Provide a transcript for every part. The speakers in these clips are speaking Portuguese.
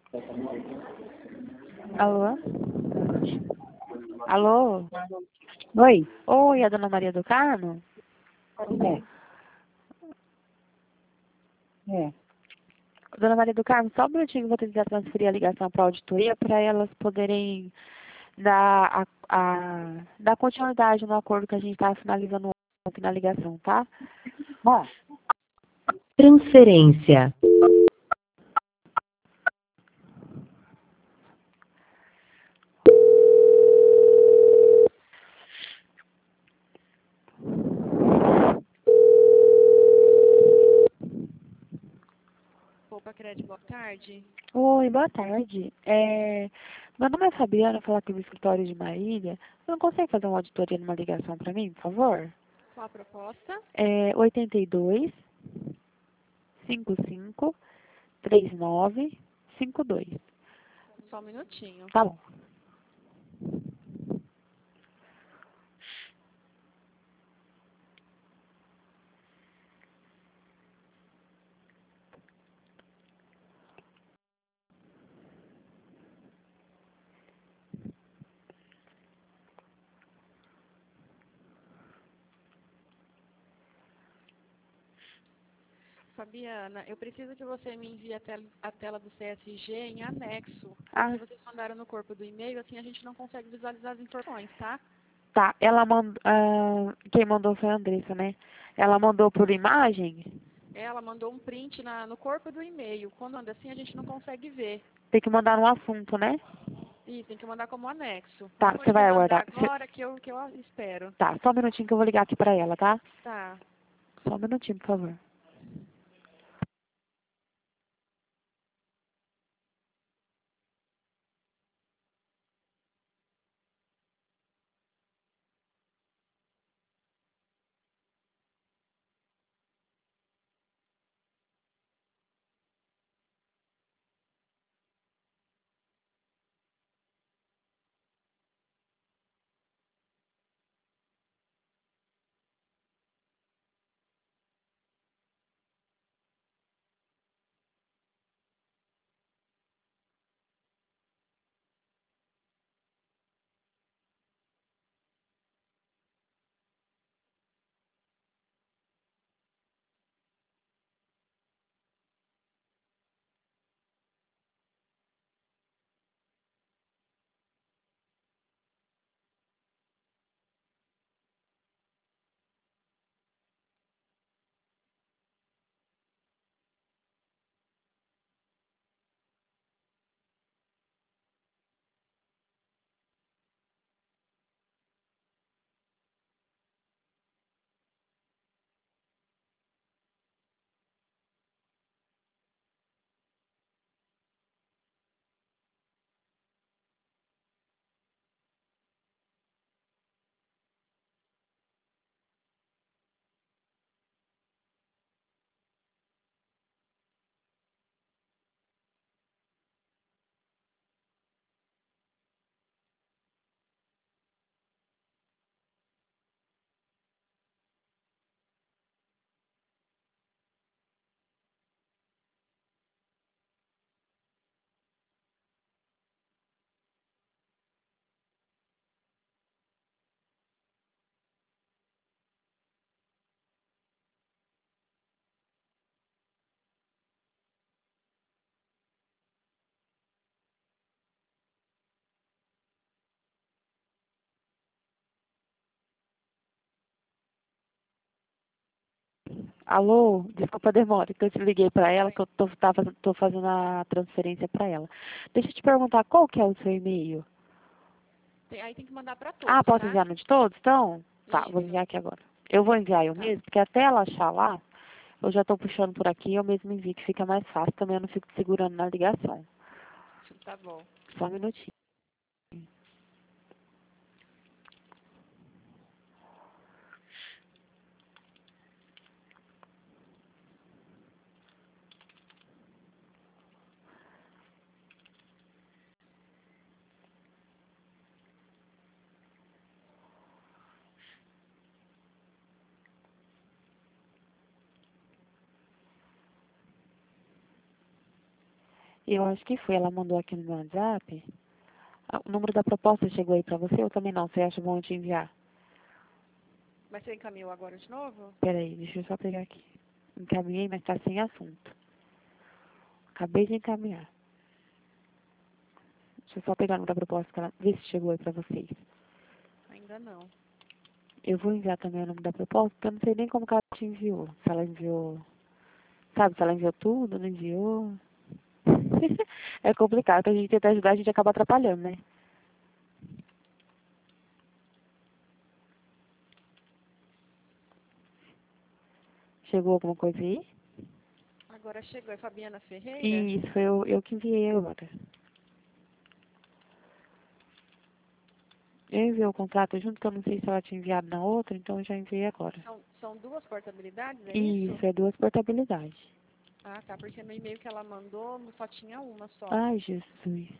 Alô? Alô? Oi? Oi, a dona Maria do Carmo? É. Dona Maria do Carmo, só um minutinho que eu vou tentar transferir a ligação para a auditoria para elas poderem dar continuidade no acordo que a gente está finalizando ontem na ligação, tá? Ó, Transferência. Opa, Crédito, boa tarde. Oi, boa tarde. Meu nome é Fabiana, falar aqui do escritório de Marília. Você não consegue fazer uma auditoria numa ligação para mim, por favor? Qual a proposta? 82 55 3952. Só um minutinho. Tá bom. Fabiana, eu preciso que você me envie a tela do CSG em anexo, Ah, porque vocês mandaram no corpo do e-mail, assim a gente não consegue visualizar as informações, tá? tá. Quem mandou foi a Andressa, né? Ela mandou por imagem? Ela mandou um print no corpo do e-mail. Quando anda assim, a gente não consegue ver. Tem que mandar no assunto, né? Isso, tem que mandar como anexo. Tá, Pode você me vai mandar aguardar. agora que eu espero. Tá, só um minutinho que eu vou ligar aqui pra ela, tá? Tá. Só um minutinho, por favor. Alô? Desculpa a demora, que eu te liguei pra ela, que eu tô fazendo a transferência pra ela. Deixa eu te perguntar, qual que é o seu e-mail? Aí tem que mandar para Ah, todos, posso tá? enviar no de todos, então? Tá, vou Isso. enviar aqui agora. Eu vou enviar eu Tá. mesmo, porque até ela achar lá, eu já tô puxando por aqui, eu mesmo envio, que fica mais fácil, também eu não fico segurando na ligação. Tá bom. Só um minutinho. Eu acho que foi. Ela mandou aqui no meu WhatsApp. Ah, o número da proposta chegou aí pra você ou também não? Você acha bom eu te enviar? Mas você encaminhou agora de novo? Peraí, deixa eu só pegar aqui. Encaminhei, mas tá sem assunto. Acabei de encaminhar. Deixa eu só pegar o número da proposta pra ver se chegou aí pra vocês. Ainda não. Eu vou enviar também o nome da proposta, porque eu não sei nem como que ela te enviou. Se ela enviou... Sabe, se ela enviou tudo, não enviou... É complicado, que a gente tenta ajudar, a gente acaba atrapalhando, né? Chegou alguma coisa aí? Agora chegou. É Fabiana Ferreira? Isso, foi eu que enviei agora. Eu enviei o contrato junto, que eu não sei se ela tinha enviado na outra, então eu já enviei agora. São duas portabilidades, é isso? Isso, é 2 portabilidades. Ah, tá. Porque no e-mail que ela mandou só tinha uma só. Ai, Jesus.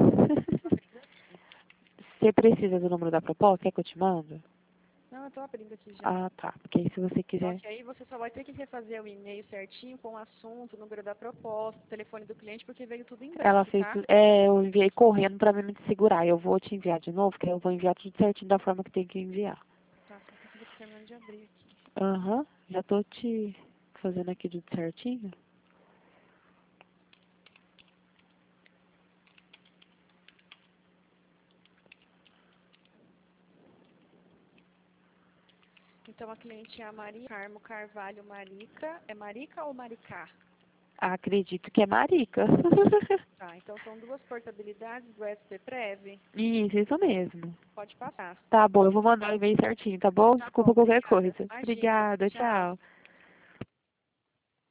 Você precisa do número da proposta? Quer que eu te mando? Não, eu tô abrindo aqui já. Ah, tá. Porque aí se você Só quiser... que aí você só vai ter que refazer o e-mail certinho com o assunto, o número da proposta, o telefone do cliente, porque veio tudo em Ela branco, fez tá? tudo... É, eu enviei correndo pra mim não te segurar. Eu vou te enviar de novo, que aí eu vou enviar tudo certinho da forma que tem que enviar. Tá, só que eu tô terminando de abrir aqui. Aham. Já tô te fazendo aqui tudo certinho. Então a cliente é a Maria Carmo Carvalho Marica. É Marica ou Maricá? Acredito que é marica. Tá, então são duas portabilidades do SP Prev. Isso mesmo. Pode passar. Tá bom, eu vou mandar o e-mail certinho, tá bom? Tá bom, Desculpa qualquer obrigada. coisa. Imagina. Obrigada, Tchau. tchau.